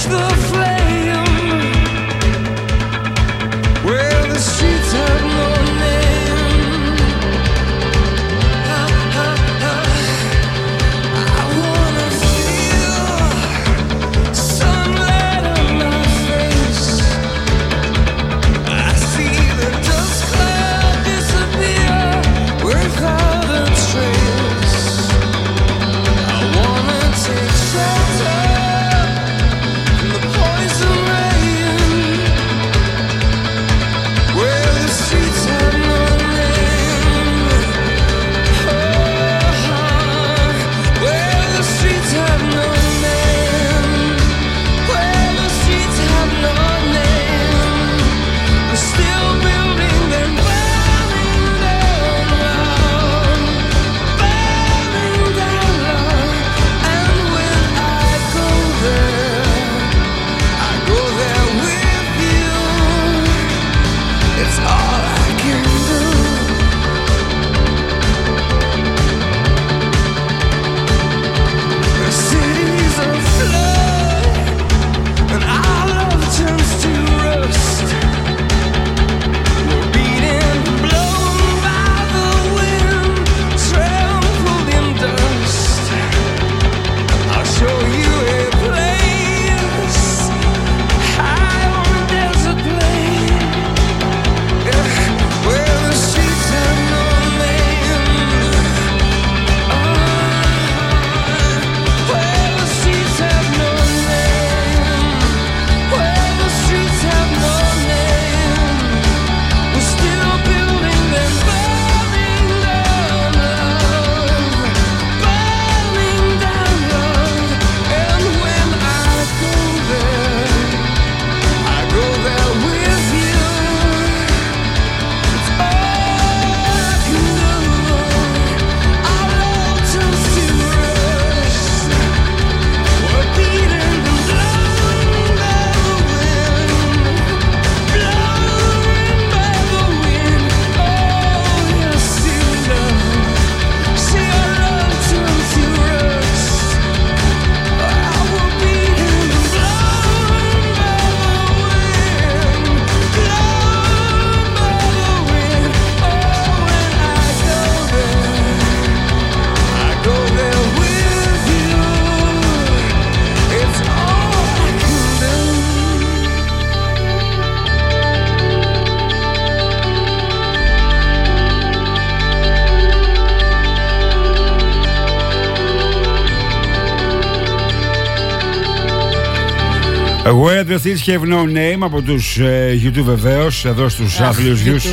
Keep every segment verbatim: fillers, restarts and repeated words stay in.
Where the Thieves Have No Name από τους ε, YouTube βεβαίως, εδώ στους άθλιους γιους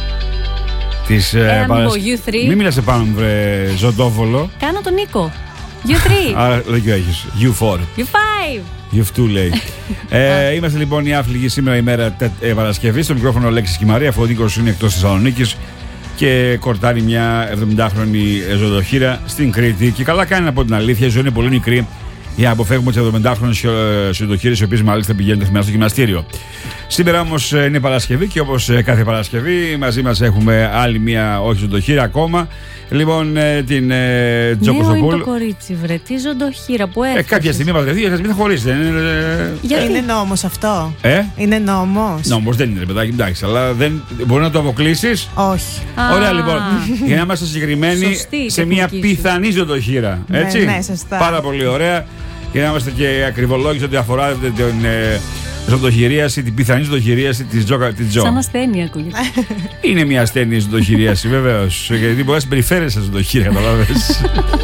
της ε, Παρασκευής. Μην μιλάς επάνω μου βρε ζωντόβολο. Κάνω τον Νίκο. γιου θρι. Άρα λογικό έχεις. γιου φορ. γιου φάιβ. γιου φάιβ λέει. ε, είμαστε λοιπόν οι άθλοι σήμερα ημέρα ε, Παρασκευή. Στο μικρόφωνο Λέξης και Μαρία, αφού ο Νίκος είναι εκτός της Θεσσαλονίκης και κορτάρει μια εβδομηντάχρονη ζωντοχύρα στην Κρήτη. Και καλά κάνει, να πω την αλήθεια, η ζωή είναι πολύ μικρή για να αποφεύγουμε τις εβδομηντάχρονες ζωντοχύρες, οι οποίες μάλιστα πηγαίνουν καθημερινά στο γυμναστήριο. Σήμερα όμως είναι Παρασκευή και όπως κάθε Παρασκευή μαζί μας έχουμε άλλη μια όχι ζωντοχύρα ακόμα. Λοιπόν, την ε, Τζο Κωστοπούλου. Νέο είναι το κορίτσι, βρε, τι ζωντοχύρα που έφτασε. Ε, κάποια στιγμή θα βρεθεί, μην θα χωρίσετε. Γιατί είναι νόμος αυτό. Ε? Είναι νόμος. Νόμος δεν είναι, ρε παιδάκι, εντάξει, αλλά δεν μπορεί να το αποκλείσεις. Όχι. Ωραία, λοιπόν. Για να είμαστε συγκεκριμένοι σωστή, σε μια πιθανή ζωντοχύρα. Έτσι. Ναι, ναι, σωστά. Πάρα πολύ ωραία. Για να είμαστε και ακριβολόγοι ό,τι αφορά την ε, ζωντοχειρίαση, την πιθανή ζωντοχειρίαση της Τζο. Σαν ασθένεια ακούγεται. Είναι μια ασθένεια ζωντοχειρίαση, βεβαίως. Γιατί μπορεί να συμπεριφέρεσαι σε ζωντοχείρια, καταλάβες.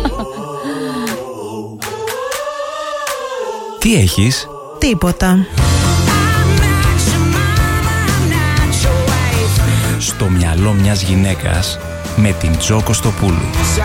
Τι έχεις? Τίποτα. Στο μυαλό μιας γυναίκας με την Τζο Κωστοπούλου.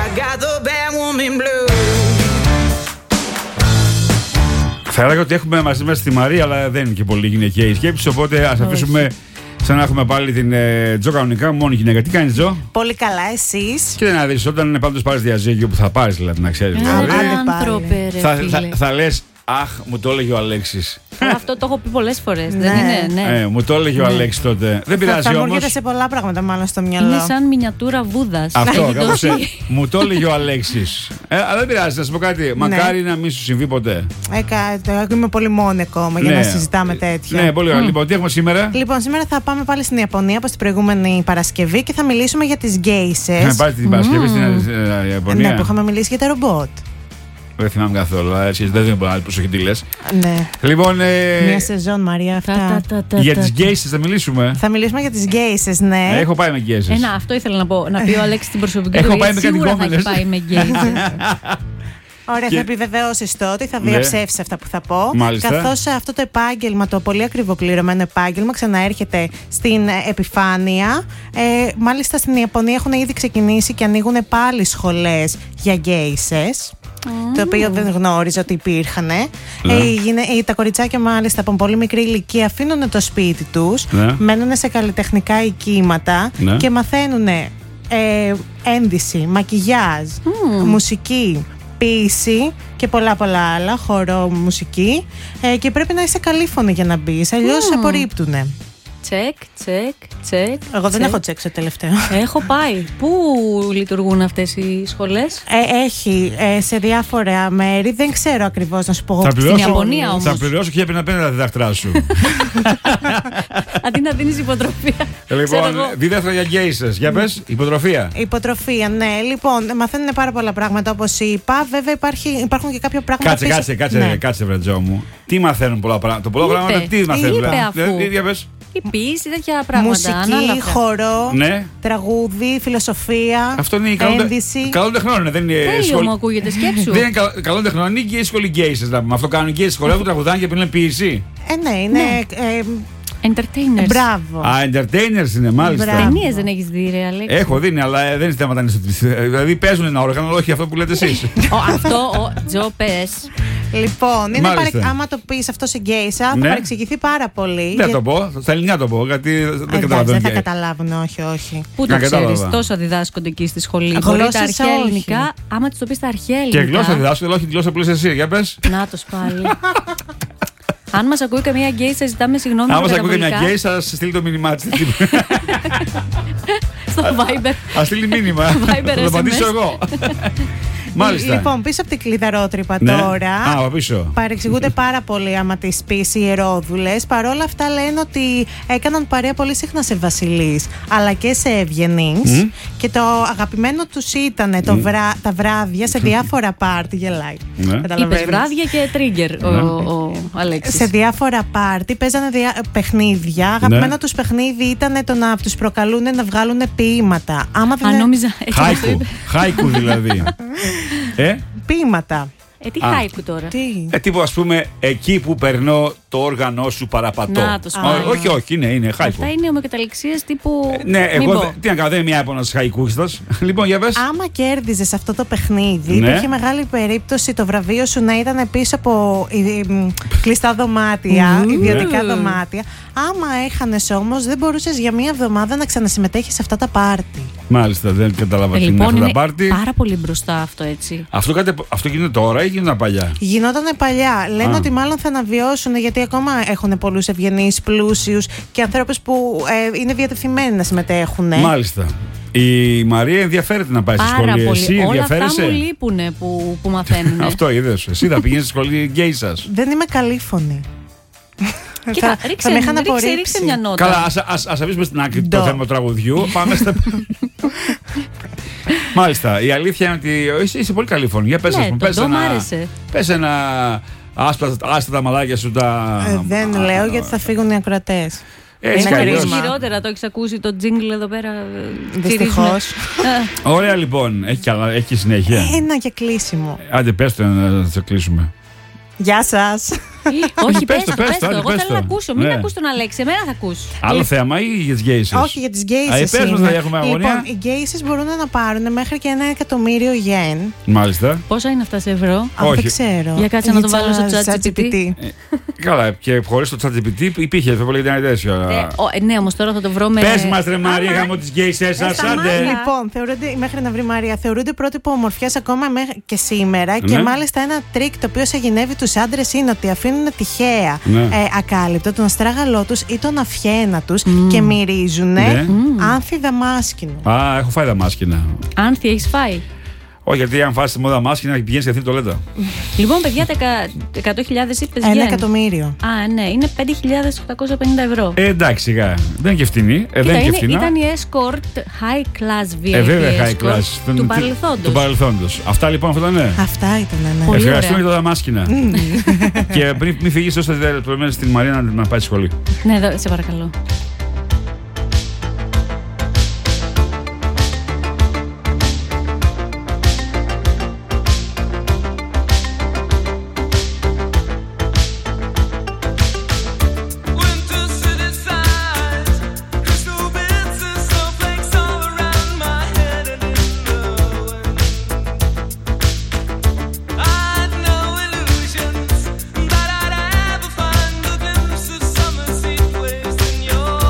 Θα έλεγα ότι έχουμε μαζί μας τη Μαρία, αλλά δεν είναι και πολύ γυναικεία η σκέψη. Οπότε ας αφήσουμε σαν να έχουμε πάλι την ε, Τζο κανονικά, μόνη γυναίκα. Τι κάνεις, Τζο? Πολύ καλά, εσείς? Και να δεις, όταν πάντως πάρεις διαζύγιο που θα πάρεις, δηλαδή, να ξέρεις. Ε, δηλαδή, άνθρωπε, ρε, θα, φίλε. θα, θα λες, αχ, μου το έλεγε ο Αλέξης. Αυτό το έχω πει πολλές φορές. Ναι. Δεν είναι, ναι. Ε, μου το έλεγε ο Αλέξης τότε. Δεν Θα, πειράζει θα μου όμως. έρχεται σε πολλά πράγματα μάλλον στο μυαλό. Είναι σαν μινιατούρα Βούδας. Αυτό, Έχει κάπως δώσει- έτσι. Μου το έλεγε ο Αλέξης. Ε, αλλά δεν πειράζει, να σου πω κάτι. Μακάρι να μην σου συμβεί ποτέ. Ε, κα- το- είμαι πολύ μόνη ακόμα για Ναι. να συζητάμε τέτοια. Ναι, πολύ ωραία. Λοιπόν, τι έχουμε σήμερα. Λοιπόν, σήμερα θα πάμε πάλι στην Ιαπωνία όπως την προηγούμενη Παρασκευή και θα μιλήσουμε για τις Να γκέισες. πάρει την Παρασκευή στην ε, Ναι, Ιαπωνία. που είχαμε μιλήσει για τα ρομπότ. Δεν θυμάμαι καθόλου. αλλά έτσι δεν δίνω πολύ προσοχή τι λες. Ναι. Λοιπόν, ε, Μια σεζόν, Μαρία, Τα, αυτά. τα, τα, τα, για τα. τις γκέισες θα μιλήσουμε. Θα μιλήσουμε για τις γκέισες, ναι. Έχω πάει με γκέισες. Ένα, αυτό ήθελα να πω. Να πει ο Αλέξης την προσωπική Έχω του. πάει γιατί με σίγουρα θα έχει κατοικόμενες. πάει με γκέι. Ωραία, Και- θα επιβεβαιώσεις το ότι θα Ναι. διαψεύσεις αυτά που θα πω. Μάλιστα. Καθώς αυτό το επάγγελμα, το πολύ ακριβοπληρωμένο επάγγελμα, ξαναέρχεται στην ε, επιφάνεια. Ε, μάλιστα στην Ιαπωνία έχουν ήδη ξεκινήσει και ανοίγουν πάλι σχολές για γκέισες. Το οποίο δεν γνώριζα ότι υπήρχαν. Ναι. Ε, γίνε- ε, τα κοριτσάκια, μάλιστα από πολύ μικρή ηλικία, αφήνουν το σπίτι τους, Ναι. μένουν σε καλλιτεχνικά οικήματα Ναι. και μαθαίνουν ε, ένδυση, μακιγιάζ, μουσική, ποίηση και πολλά πολλά άλλα, χορό, μουσική. Ε, και πρέπει να είσαι καλήφωνη για να μπεις, αλλιώς σε απορρίπτουνε. Τσεκ, τσεκ, τσεκ. Εγώ δεν τσεκ. έχω τσέξει το τελευταίο. Έχω πάει. Πού λειτουργούν αυτές οι σχολές? Ε, έχει ε, σε διάφορα μέρη, δεν ξέρω ακριβώς να σου πω. Θα στην πληρώσω, Ιαπωνία όμως. θα πληρώσω χίλια πενήντα πέντε τα διδακτρά σου. Αντί να δίνεις υποτροφία. Ξέρω Λοιπόν, εγώ. δίδακτρα για γκέισες. Για πες, υποτροφία. Υποτροφία, ναι. Λοιπόν, μαθαίνουν πάρα πολλά πράγματα όπως είπα. Βέβαια υπάρχει, υπάρχουν και κάποια πράγματα. Κάτσε, πίσω- κάτσε, κάτσε, Ναι. κάτσε, βρετζό μου. Τι μαθαίνουν πολλά πράγματα. Το πολλά Είπε, πράγματα τι μαθαίνουν. είπε δηλαδή? αφού. Ε, Για πες. Η ποίηση, τέτοια πράγματα. Μουσική, ανάλαφρα. χορό, Ναι. τραγούδι, φιλοσοφία. Αυτό είναι καλό, ένδυση. καλό τεχνών, δεν είναι Τέλειο σχολ- μου ακούγεται, σκέψου. Δεν είναι κα- καλό τεχνών, είναι και η σχολή γκέισες να πούμε. Αυτό κάνουν γκέισες, χορεύουν, τραγουδάνε και πίνουν ποιήση. Ε, ναι, είναι. Ε, Entertainers. μπράβο. Α, entertainers είναι μάλιστα. Μπράβο. Ταινίες δεν έχεις δει, ρε Αλέξη? Έχω δει, ναι, αλλά ε, δεν είναι θέμα να είναι στο- Δηλαδή παίζουν ένα όργανο, όχι αυτό που λέτε εσείς. Ο, αυτό, ο Τζο, πες. Λοιπόν, είναι Μάλιστα. παρε... άμα το πει αυτό σε γκέισα, θα Ναι. παρεξηγηθεί πάρα πολύ. Δεν Για- το πω, στα ελληνικά το πω, γιατί δεν Εντάξει, καταλαβαίνω. δεν θα και- καταλάβουν, όχι, όχι. Πού Να το ξέρεις, κατάλαβα. τόσα διδάσκονται εκεί στη σχολή. Γλώσσες Μπορεί τα αρχαία όχι. ελληνικά, άμα τους το πεις τα αρχαία Και ελληνικά. γλώσσα διδάσκω, αλλά όχι τη γλώσσα που λες εσύ. Για πες. Νάτος πάλι. Αν μας ακούει καμία γκέι, σας ζητάμε συγγνώμη. Άμα για σας τα ακούει μια βολικά. γκέι, θα σας στείλει το μήνυμά της. Στο Viber. Α στείλει μήνυμα. Viber Θα το ες εμ ες. απαντήσω εγώ. Μάλιστα. Λοιπόν, πίσω από την κλειδαρότρυπα Ναι. τώρα. Α, από πίσω. Παρεξηγούνται πάρα πολύ άμα τις πεις οι ιερόδουλες. Παρ' όλα αυτά λένε ότι έκαναν παρέα πολύ συχνά σε βασιλείς αλλά και σε ευγενείς. Και το αγαπημένο τους ήταν το βρά- τα βράδια σε διάφορα πάρτι. Γελάει. Ναι. Καταλαβαίνεις. Είπες βράδια και trigger ο, ο Αλέξης. Σε διάφορα πάρτι παίζανε διά... παιχνίδια. Αγαπημένο τους παιχνίδι ήταν το να τους προκαλούν να βγάλουν ποίηματα. Άμα δεν Αν είναι- νόμιζα. έτσι όπως το Χάικου. είπε. Χάικου δηλαδή. Ε, Ποίηματα. Ε, τι Α. χάικου τώρα. Τι. ε, τύπου ας πούμε εκεί που περνώ το όργανό σου παραπατώ. Να, το Ω, σπάει. όχι, όχι, είναι, είναι χάικου. Αυτά είναι ομοκαταληξίες τύπου. Ναι, Μην εγώ πω. δεν- τι να κάνω, δεν είμαι μια άπονας χαϊκούχιστας. Λοιπόν, για πες. Άμα κέρδιζε αυτό το παιχνίδι, Ναι. υπήρχε μεγάλη περίπτωση το βραβείο σου να ήταν πίσω από ε, μ, κλειστά δωμάτια, Ου. ιδιωτικά δωμάτια. Άμα έχανε όμως, δεν μπορούσε για μία εβδομάδα να ξανασυμμετέχει σε αυτά τα πάρτι. Μάλιστα, δεν κατάλαβα Ε, τι είναι λοιπόν, αυτά τα είναι πάρτι. πάρα πολύ μπροστά αυτό έτσι. Αυτό, κάτι, αυτό γίνεται τώρα ή γίνεται παλιά. Γινόταν παλιά. Λένε Α. ότι μάλλον θα αναβιώσουν γιατί ακόμα έχουν πολλού ευγενεί, πλούσιου και ανθρώπου που ε, είναι διατεθειμένοι να συμμετέχουν. Μάλιστα. Η Μαρία ενδιαφέρεται να πάει στη Πάρα σχολή. πολύ. Εσύ Όλα αυτά ενδιαφέρεσαι. μου λείπουνε που, που μαθαίνουν. Αυτό είδες. Εσύ θα πηγαίνεις στη σχολή γκέι σας. Δεν είμαι καλήφωνη. Κοίτα, θα, ρίξε, θα με είχαν ρίξε, απορρίψει. ρίξε μια νότα. Καλά, ας, ας, ας αφήσουμε στην άκρη το Ντο. θέμα του τραγουδιού. Πάμε στα. Μάλιστα. Η αλήθεια είναι ότι εσύ είσαι πολύ καλή φωνή. Για πες, Ναι, ας πούμε, το πες ντο μ' ένα, άρεσε. πες ένα άσπρα, άστα τα μαλάκια σου τα. Ε, δεν α, λέω α, γιατί θα φύγουν οι ακροατέ. Έτσι είναι κι αλλιώς. κρίμα. Χειρότερα, το έχει ακούσει το jingle εδώ πέρα. ε, Δυστυχώς. τσιρίζουνε. Ε, Ωραία λοιπόν. Έχει, καλά, έχει συνέχεια. Ένα για κλείσιμο. Άντε πες το να το κλείσουμε. Γεια σας. Όχι, πες πες το, το, πες πες το, το. άντε, Εγώ πες θέλω να το. ακούσω. Μην Ναι. ακούς τον Αλέξη, εμένα θα ακούς. Άλλο θέμα ή για τις γκέι σας. Όχι, για τις γκέισες. Α, πες μας, είναι. θα έχουμε αγωνία. Λοιπόν, οι γκέισες μπορούν να πάρουν μέχρι και ένα εκατομμύριο γεν. Μάλιστα. Πόσα είναι αυτά σε ευρώ? Αυτό Όχι. δεν ξέρω. Για κάτσε να το Για βάλω στο chat chat τζι πι τι. τζι πι τι. Καλά, και χωρίς το ChatGPT υπήρχε, θα πω λέγεται τέτοιο. Ε, ο, ναι, όμως τώρα θα το βρω με. Πες μας, ρε Μαρία, γάμο της γκέισες σας, άντε. Λοιπόν, θεωρούνται, μέχρι να βρει Μαρία, θεωρούνται πρότυπο ομορφιάς ακόμα μέχρι και σήμερα. Ναι. Και μάλιστα ένα τρίκ το οποίο σαγηνεύει τους άντρες είναι ότι αφήνουν τυχαία Ναι. ε, ακάλυπτο τον αστράγαλό τους ή τον αυχένα τους Mm. και μυρίζουν Ναι. άνθη δαμάσκηνο. Α, έχω φάει δαμάσκηνα. Άνθη, έχεις φάει. Όχι, γιατί αν φας τη μόδα μάσκηνα πηγαίνεις σε αυτή την τολέτα. Λοιπόν, παιδιά, τα εκατό χιλιάδες είπες Ένα γεν. εκατομμύριο. Α, ναι, είναι πέντε χιλιάδες οκτακόσια πενήντα ευρώ. Ε, εντάξει, σιγά. Δεν είναι και φτηνή. Ε, δεν Κοίτα, είναι και είναι, φτηνά. ήταν η escort high class βι άι πι Ε, βέβαια, high escort class. του Τον- παρελθόντος. Του παρελθόντος. Αυτά λοιπόν, αυτά ναι. Αυτά ήταν, ναι. Πολύ Ευχαριστούμε ωραία. για τα δαμάσκηνα. Και πριν μην φύγεις, δώστε λεπτομέρειες στην Μαρία να, να πάει σχολή. Ναι, εδώ, σε παρακαλώ. Winter city sighs, crystal bits and snowflakes all around my head and in the wind. I'd no illusions that I'd ever find a glimpse of summer sea placed in your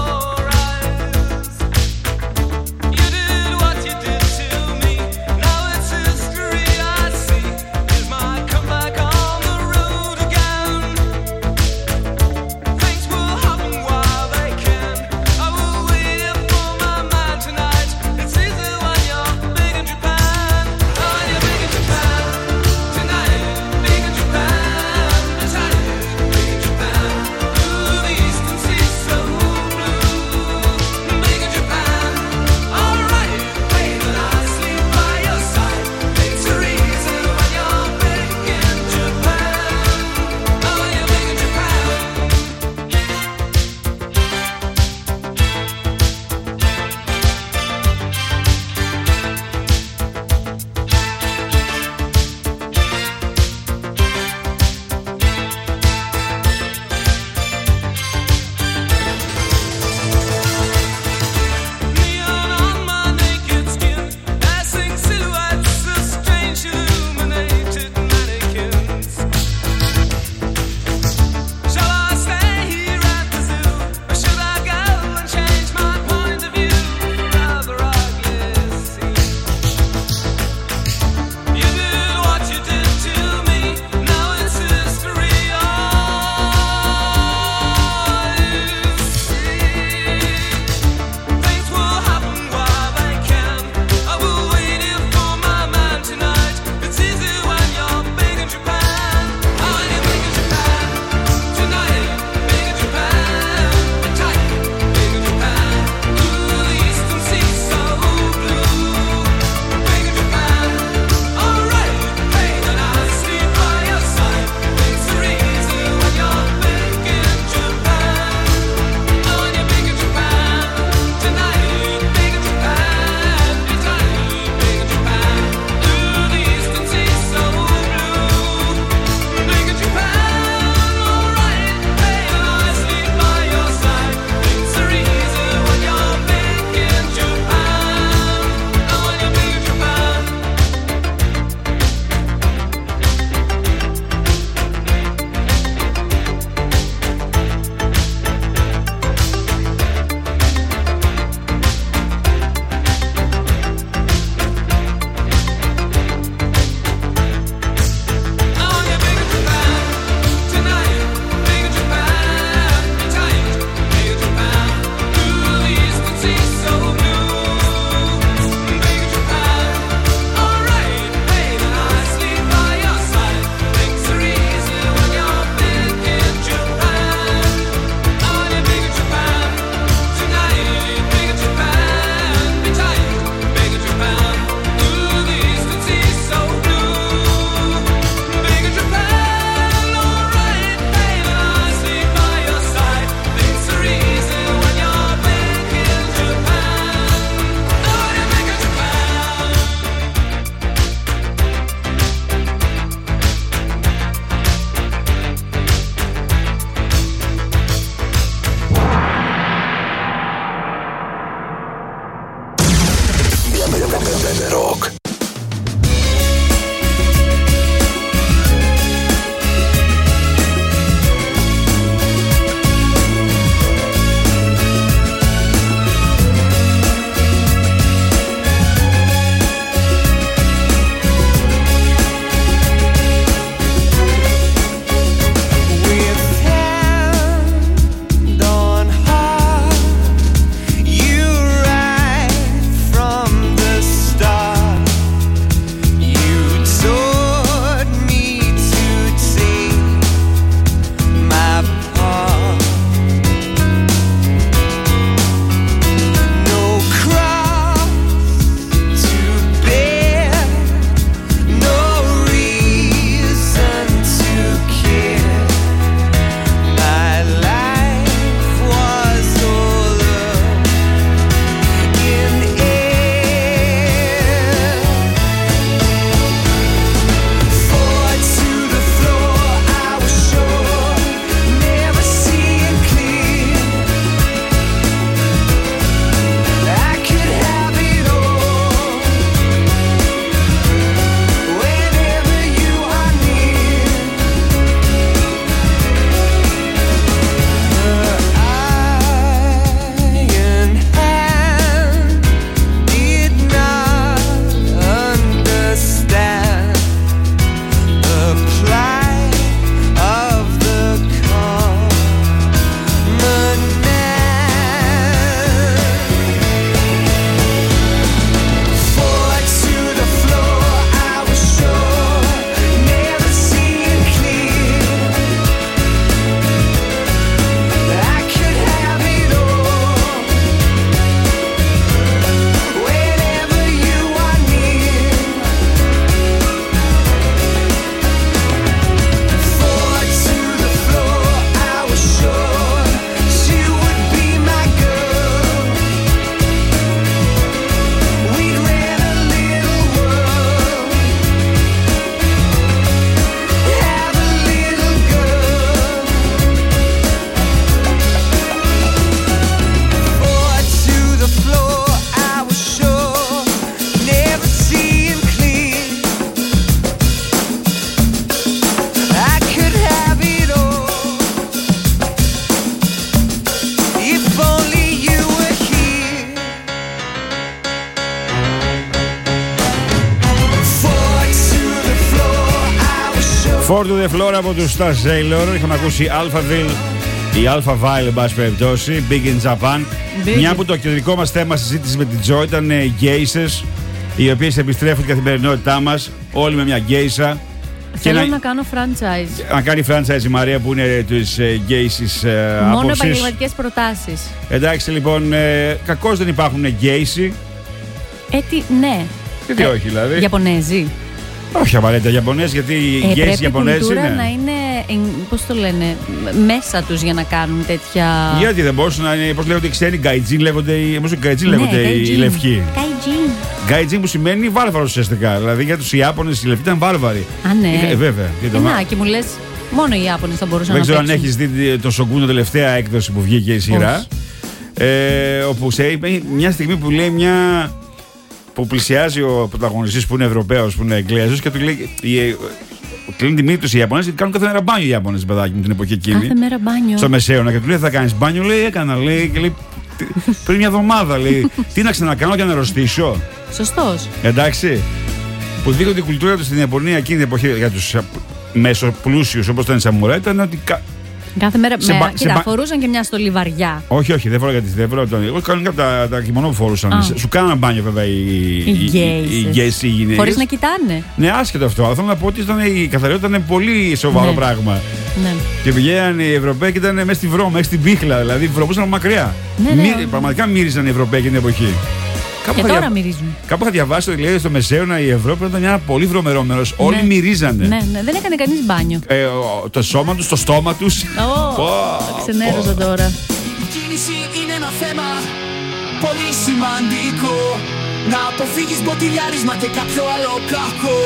Four to the floor από τους Star Sailor. Είχαμε ακούσει Alphaville ή Alpha Vile, εν πάση περιπτώσει. Big in Japan. Big. Μια που το κεντρικό μας θέμα συζήτηση με την Τζο ήταν οι γκέισες, οι οποίες επιστρέφουν την καθημερινότητά μας, όλοι με μια γκέισα. Θέλω να... να κάνω franchise. να κάνει franchise η Μαρία που είναι της γκέισης ε, Μόνο άποψης. επαγγελματικές προτάσεις. Εντάξει λοιπόν, ε, κακώς δεν υπάρχουν γκέισοι. Ε, τι, ναι. Γιατί Ε, όχι δηλαδή. Ιαπωνέζοι. Όχι απαραίτητα Ιαπωνέζοι, γιατί οι Ε, γκέισοι πρέπει η Ιαπωνέζοι κουλτούρα είναι. να είναι, ε, πώς το λένε, μέσα τους για να κάνουν τέτοια... Γιατί δεν μπορούσαν να είναι, πώς λέγονται οι ξένοι, γκάιτζιν λέγονται, οι, πώς γκάιτζιν Ναι, λέγονται οι gaijin. λευκοί. Gaijin. Γκάιτζιν που σημαίνει βάρβαρος ουσιαστικά. Δηλαδή για τους Ιάπωνες οι λευκοί ήταν βάρβαροι. Α, ναι. Ε, βέβαια. Τι το Ε, να- να, και μου λες, μόνο οι Ιάπωνες θα μπορούσαν Δεν να ξέρω αν παίξουν. έχεις δει το Σογκούνο τελευταία έκδοση που βγήκε η σειρά. Ε, όπου σε είπε μια στιγμή που λέει μια. Που πλησιάζει ο πρωταγωνιστής που είναι Ευρωπαίος, που είναι Εγγλέζος και του λέει. η- Κλείνει τη μύτη τους οι Ιαπωνές γιατί κάνουν κάθε μέρα μπάνιο οι Ιάπωνες, παιδάκι μου, την εποχή εκείνη. Κάθε μέρα μπάνιο. Στο Μεσαίωνα και του λέει: θα κάνεις μπάνιο, λέει: έκανα, λέει. Και λέει: «Τι- πριν μια εβδομάδα, λέει. Τι να ξανακάνω για να αρρωστήσω. Σωστός. Εντάξει. Που δείχνει ότι η κουλτούρα του στην Ιαπωνία εκείνη την εποχή για τους μεσοπλούσιους όπως ήταν οι Σαμουρά ήταν ότι. κα- Κάθε μέρα. Σε με- μπα- Κοίτα, σε μπα- φορούσαν και μια στολή βαριά. Όχι, όχι, δεν φοράω γιατί δεν φοράω. τον- Εγώ κανονικά τα, τα κιμονό που φορούσαν. Α. Σου κάνανε μπάνιο βέβαια οι, Οι γκέισες. οι, γκέισες, οι γυναίκες. Χωρίς να κοιτάνε. Ναι, άσχετο αυτό. Αλλά θέλω να πω ότι ήταν, η καθαριότητα ήταν πολύ σοβαρό Ναι. πράγμα. Ναι. Και πηγαίναν οι Ευρωπαίοι και ήταν μέσα στη βρώμα, μέσα στην πίχλα. Δηλαδή βρωμούσαν από μακριά. Ναι, ναι. Πραγματικά μύριζαν οι Ευρωπαίοι εκείνη την εποχή. Κάπου Και είχα τώρα δια- μυρίζουν. Κάπου είχα διαβάσει ότι λέει στο Μεσαίωνα η Ευρώπη ήταν μια πολύ βρωμερό μέρος. Όλοι Ναι. μυρίζανε. Ναι, ναι, δεν έκανε κανείς μπάνιο. Ε, ο- το σώμα τους, το στόμα τους. Ω, Πω, ξενέρωσα πω. τώρα. Η κίνηση είναι ένα θέμα πολύ σημαντικό. Να αποφύγεις μποτιλιάρισμα και κάποιο άλλο κακό.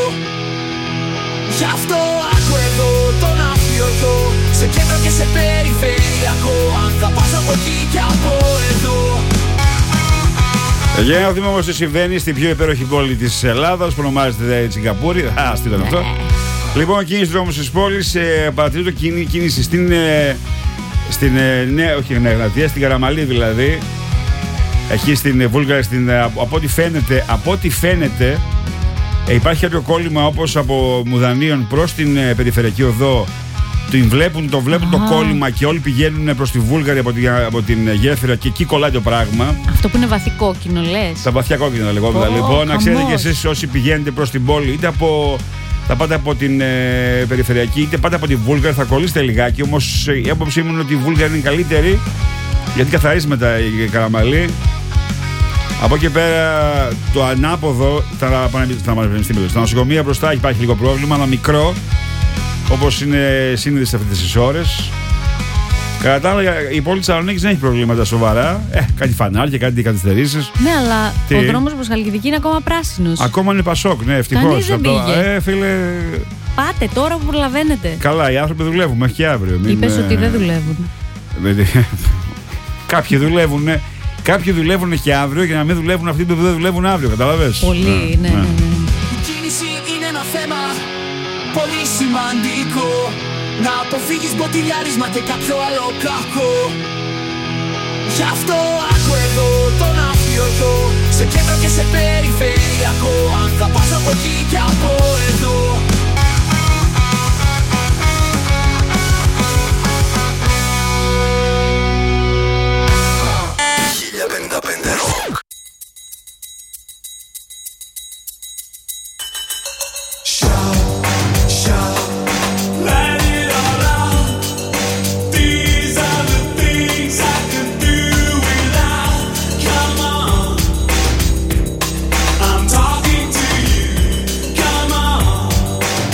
Γι' αυτό άκου εδώ τον αφιωτό, σε κέντρο και σε περιφερειακό. Αν θα πας από εκεί και από εδώ. Για να δούμε όμως τι συμβαίνει στην πιο υπέροχη πόλη της Ελλάδας που ονομάζεται Τσιγκαπούρη. Α, τι ήταν αυτό. Λοιπόν, κίνηση δρόμου της πόλης, ε, παρατηρείται κίνη- κίνηση στην, ε, στην ε, Νέα, όχι Νέα Γρατία, στην Καραμαλή δηλαδή. Εκεί στην ε, Βούλγαρη, στην, ε, από, από ό,τι φαίνεται, από ό,τι φαίνεται ε, υπάρχει κάποιο κόλλημα όπως από Μουδανίων προς την ε, περιφερειακή οδό. Την βλέπουν, το βλέπουν το Α. κόλλημα και όλοι πηγαίνουν προς τη Βούλγαρη από την, από την ε, γέφυρα και εκεί κολλάει το πράγμα. Αυτό που είναι βαθύ κόκκινο, λες. Τα βαθιά κόκκινα λεγόμενα. Ω, Λοιπόν, να ξέρετε χαμός. και εσείς όσοι πηγαίνετε προς την πόλη, είτε από. Θα πάτε από την ε, περιφερειακή, είτε πάτε από τη Βούλγαρη, θα κολλήσετε λιγάκι. Όμως η άποψή μου είναι ότι η Βούλγαρη είναι καλύτερη, γιατί καθαρίζει μετά η Καραμαλή. Από εκεί πέρα το ανάποδο, τα πανεπιστήμια, στα νοσοκομεία μπροστά υπάρχει λίγο πρόβλημα, αλλά μικρό, όπως είναι σύνηθες αυτές τις ώρες. Κατά τα άλλα, η πόλη της Θεσσαλονίκης δεν έχει προβλήματα σοβαρά. Ε, κάτι φανάρια, κάτι καθυστερήσεις. Ναι, αλλά Τι? ο δρόμος προς Χαλκιδική είναι ακόμα πράσινος. Ακόμα είναι Πασόκ, ναι, ευτυχώς. Κανείς δεν Αυτό- πήγε. Ε, φίλε. Πάτε τώρα που προλαβαίνετε. Καλά, οι άνθρωποι δουλεύουν μέχρι και αύριο. Μην, Είπες ε, ότι δεν δουλεύουν. Κάποιοι δουλεύουν. Κάποιοι δουλεύουν και αύριο για να μην δουλεύουν αυτοί που δεν δουλεύουν αύριο. Καταλαβες. Πολύ, ναι, ναι, ναι. Η κίνηση είναι ένα θέμα πολύ σημαντικό. Να αποφύγεις μποτιλιάρισμα και κάποιο άλλο κακό. Γι' αυτό άκου εδώ τον αφιωτό, σε κέντρο και σε περιφερειακό. Αν θα πας από εκεί και από εδώ. χίλια πενήντα πέντε Rock. I'm talking to you. Come on.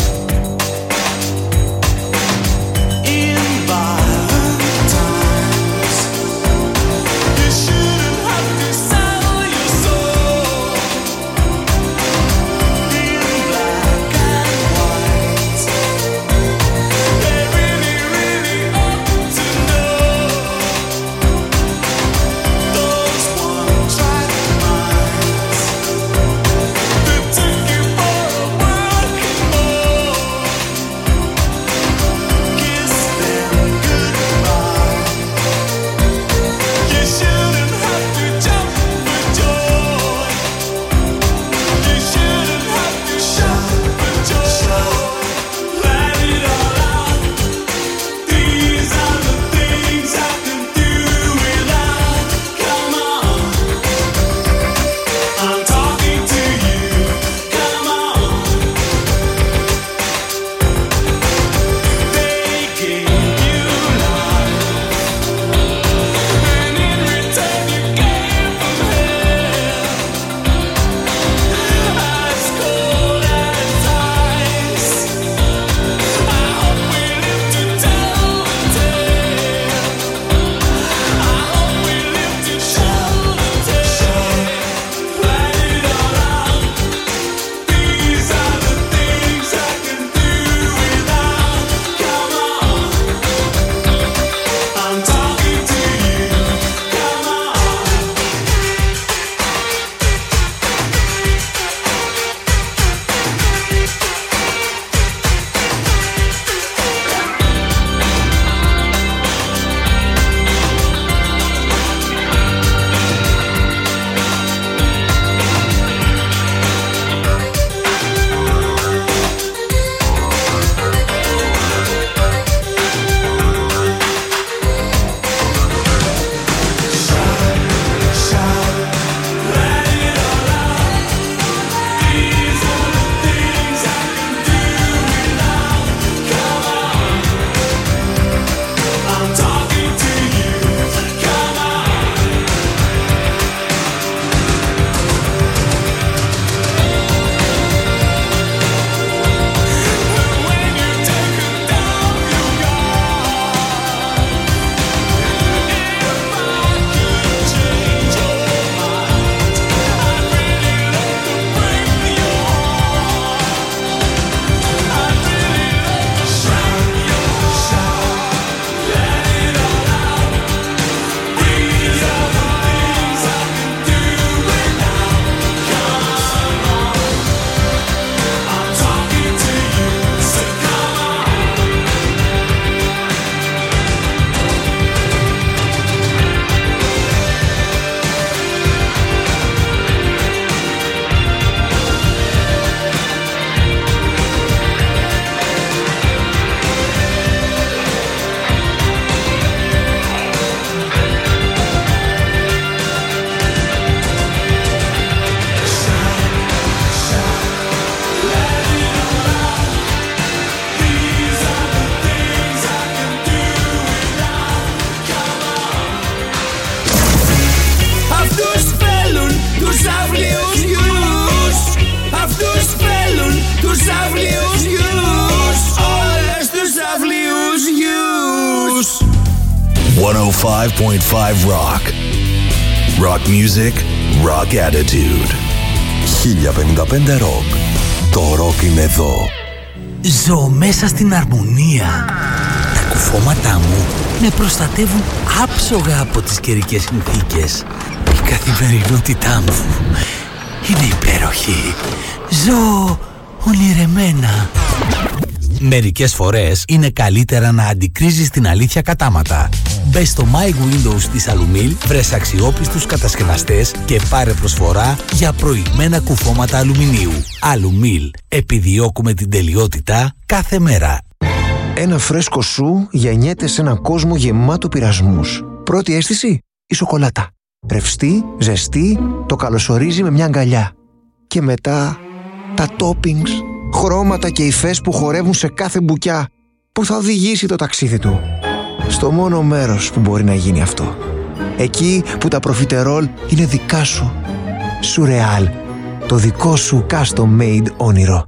εκατόν πέντε κόμμα πέντε Rock. Rock music, rock attitude. χίλια πενήντα πέντε Rock. Το rock είναι εδώ. Ζω μέσα στην αρμονία. Τα κουφώματά μου με προστατεύουν άψογα από τις καιρικές συνθήκες. Η καθημερινότητά μου είναι υπέροχη. Ζω ονειρεμένα. Μερικές φορές είναι καλύτερα να αντικρίζεις την αλήθεια κατάματα. Μπες στο My Windows της Alumil, βρες αξιόπιστους κατασκευαστές και πάρε προσφορά για προηγμένα κουφώματα αλουμινίου. Alumil. Επιδιώκουμε την τελειότητα κάθε μέρα. Ένα φρέσκο σου γεννιέται σε έναν κόσμο γεμάτο πειρασμούς. Πρώτη αίσθηση, η σοκολάτα. Ρευστή, ζεστή, το καλωσορίζει με μια αγκαλιά. Και μετά, τα toppings, χρώματα και υφές που χορεύουν σε κάθε μπουκιά, που θα οδηγήσει το ταξίδι του στο μόνο μέρος που μπορεί να γίνει αυτό. Εκεί που τα προφιτερόλ είναι δικά σου. Σουρεάλ, το δικό σου custom made όνειρο.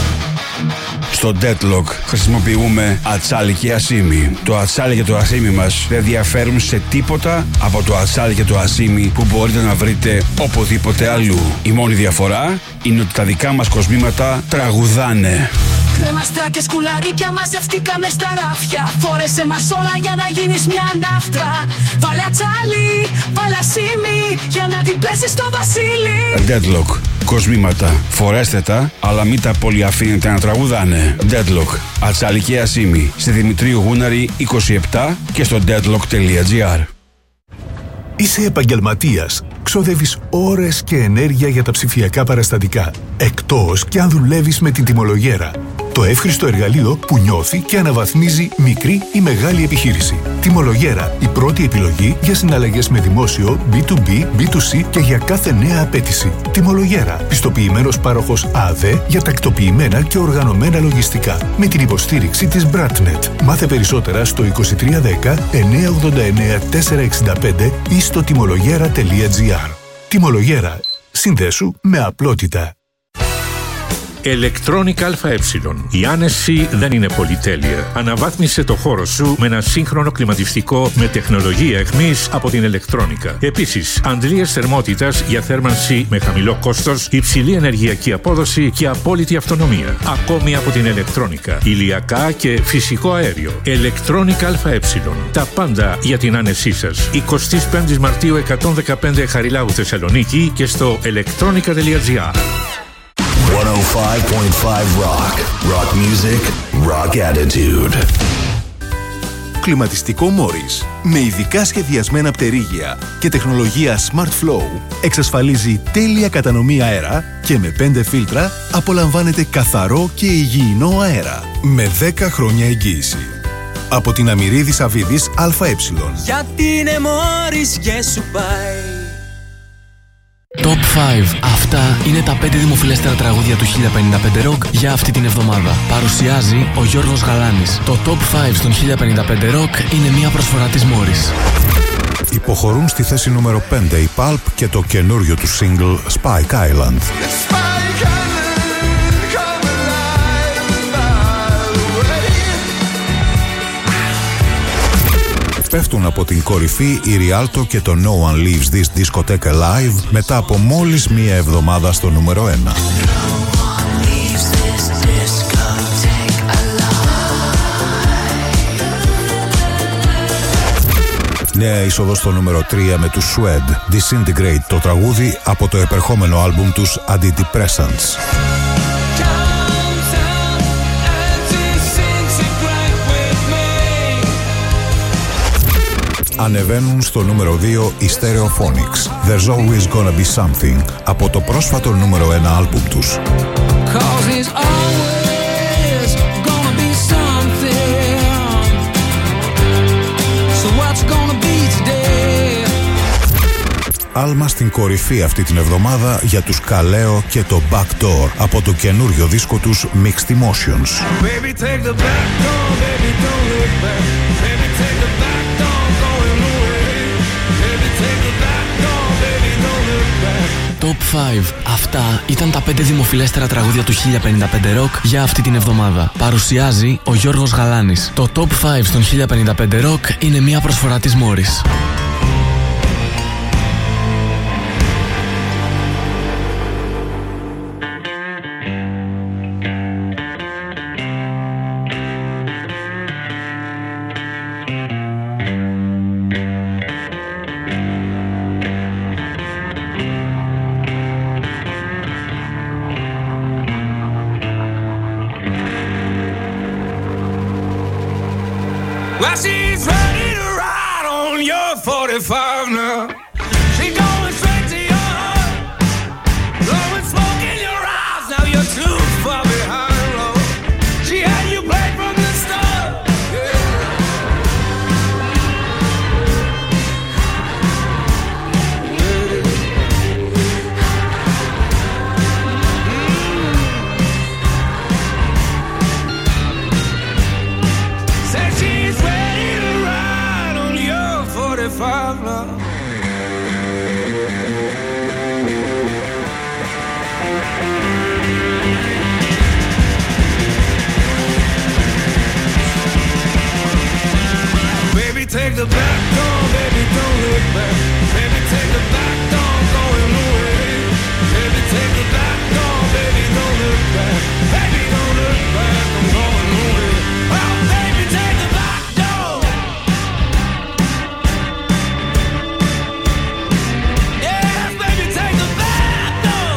Στο Deadlock χρησιμοποιούμε ατσάλι και ασίμι. Το ατσάλι και το ασίμι μας δεν διαφέρουν σε τίποτα από το ατσάλι και το ασίμι που μπορείτε να βρείτε οπουδήποτε αλλού. Η μόνη διαφορά είναι ότι τα δικά μας κοσμήματα τραγουδάνε. Κρεμαστά και σκουλαρίκια μαζευτήκαμε στα ράφια. Φόρεσε μας όλα για να γίνεις μια ναύτρα. Βάλε ατσάλι, βάλε ασίμι για να την πέσεις στο βασίλι. Deadlock. Κοσμήματα. Φορέστε τα, αλλά μην τα πολύ αφήνετε να τραγουδάνε. Deadlock. Ατσάλι και ασίμι. Στη Δημητρίου Γούναρη είκοσι επτά και στο deadlock τελεία gr. Είσαι επαγγελματίας. Ξοδεύεις ώρες και ενέργεια για τα ψηφιακά παραστατικά. Εκτός και αν δουλεύεις με την τιμολογέρα. Το εύχριστο εργαλείο που νιώθει και αναβαθμίζει μικρή ή μεγάλη επιχείρηση. Τιμολογέρα, η πρώτη επιλογή για συναλλαγές με δημόσιο, μπι του μπι, μπι του σι και για κάθε νέα απέτηση. Τιμολογέρα, πιστοποιημένος πάροχος ΑΔΕ για τακτοποιημένα και οργανωμένα λογιστικά. Με την υποστήριξη της Bratnet. Μάθε περισσότερα στο είκοσι τρία δέκα εννιακόσια ογδόντα εννέα τετρακόσια εξήντα πέντε ή στο τιμολογέρα τελεία gr. Τιμολογέρα. Συνδέσου με απλότητα. Electronic ΑΕ. Η άνεση δεν είναι πολυτέλεια. Αναβάθμισε το χώρο σου με ένα σύγχρονο κλιματιστικό με τεχνολογία εχμής από την Electronica. Επίσης, αντλίες θερμότητας για θέρμανση με χαμηλό κόστος, υψηλή ενεργειακή απόδοση και απόλυτη αυτονομία. Ακόμη από την Electronica. Ηλιακά και φυσικό αέριο. Electronic ΑΕ. Τα πάντα για την άνεσή σας. εικοστή πέμπτη Μαρτίου εκατόν δεκαπέντε Χαριλάου Θεσσαλονίκη και στο electronica τελεία gr. εκατόν πέντε κόμμα πέντε Rock. Rock music, rock attitude. Κλιματιστικό Morris με ειδικά σχεδιασμένα πτερίγια και τεχνολογία Smart Flow εξασφαλίζει τέλεια κατανομή αέρα και με πέντε φίλτρα απολαμβάνετε καθαρό και υγιεινό αέρα με δέκα χρόνια εγγύηση. Από την Αμυρίδης Αβίδης ΑΕ. Γιατί είναι Morris και σου πάει. Top πέντε. Αυτά είναι τα πέντε δημοφιλέστερα τραγούδια του χίλια πενήντα πέντε Rock για αυτή την εβδομάδα. Παρουσιάζει ο Γιώργος Γαλάνης. Το Top πέντε στον χίλια πενήντα πέντε Rock είναι μια προσφορά της Morris. Υποχωρούν στη θέση νούμερο πέντε η Pulp και το καινούριο του single Spike Island. Πέφτουν από την κορυφή η Rialto και το No One Leaves This Discotheque Alive μετά από μόλις μία εβδομάδα στο νούμερο ένα. Νέα είσοδο στο νούμερο τρία με τους Suede, Disintegrate, το τραγούδι από το επερχόμενο άλμπουμ τους Antidepressants. Ανεβαίνουν στο νούμερο δύο οι Stereophonics, There's Always Gonna Be Something, από το πρόσφατο νούμερο ένα άλμπουμ τους. Άλμα στην κορυφή αυτή την εβδομάδα για τους Καλέο και το Backdoor από το καινούριο δίσκο τους Mixed Emotions. Baby, take the back door, baby, don't look back. Baby, take the back door, going away. Baby, take the back door, baby, don't look back. Top πέντε. Αυτά ήταν τα πέντε δημοφιλέστερα τραγούδια του χίλια πενήντα πέντε Rock για αυτή την εβδομάδα. Παρουσιάζει ο Γιώργος Γαλάνης. Το Top πέντε στον χίλια πενήντα πέντε Rock είναι μια προσφορά της Morris. Well, she's ready to ride on your forty-five now. She going straight to your heart, blowing smoke in your eyes. Now you're too far behind, Lord. She had you played from the start. Yeah. Mm. Said she's ready to ride on your forty-five now. Baby, take the back door, baby, don't look back. Baby, take the back door, going away. Baby, take the back door, baby, don't look back. Baby, don't look back, I'm going away. Oh, baby, take the back door. Yes, baby, take the back door.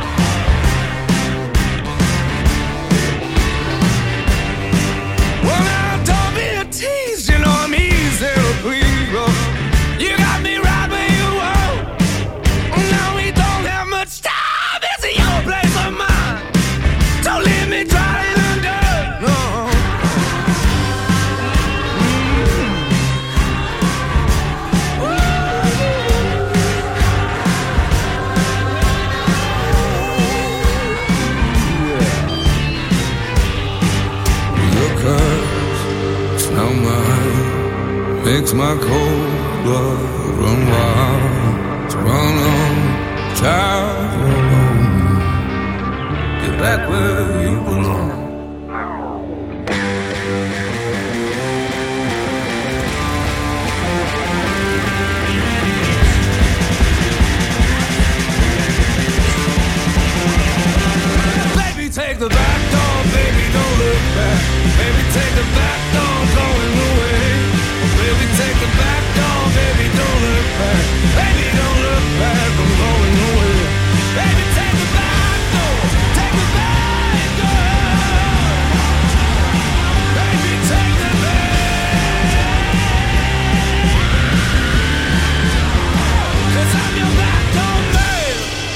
Well, now don't be a tease, you know I'm easy to please, bro. You got me right where you want. Now we don't have much time. It's your place or mine. Don't leave me dry in the dirt, no. Your curse, it's not mine. Makes my cold blood run wild. To run on, child, alone. Get back where you belong. Baby, take the back door, baby, don't look back. Baby, take the back door, going away. Baby, take the back door, baby, don't look back. Baby, don't look back, I'm going away. Baby, take the back door, take the back door. Baby, take the back. 'Cause I'm your back door man.